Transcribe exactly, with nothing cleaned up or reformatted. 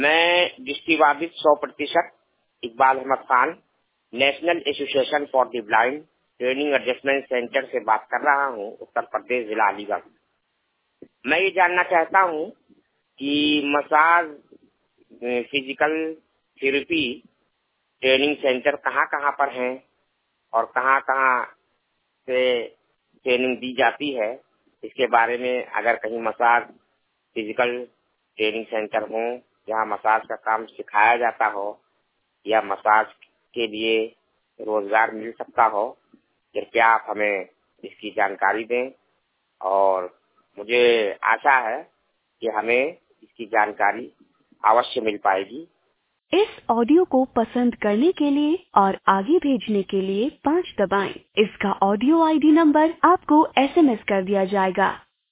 मैं दृष्टिबाधित सौ प्रतिशत Iqbal Ahmed Khan national association for the blind training adjustment centre से बात कर रहा हूँ, उत्तर प्रदेश जिला अलीगढ़। मैं ये जानना चाहता हूँ कि massage physical therapy training centre कहाँ कहाँ पर हैं और कहाँ कहाँ से ट्रेनिंग दी जाती है। इसके बारे में अगर कहीं मसाज फिजिकल ट्रेनिंग सेंटर हो जहाँ मसाज का काम सिखाया जाता हो या मसाज के लिए रोजगार मिल सकता हो, कृपया आप हमें इसकी जानकारी दें और मुझे आशा है कि हमें इसकी जानकारी अवश्य मिल पाएगी। इस ऑडियो को पसंद करने के लिए और आगे भेजने के लिए पाँच दबाएं। इसका ऑडियो आईडी नंबर आपको एसएमएस कर दिया जाएगा।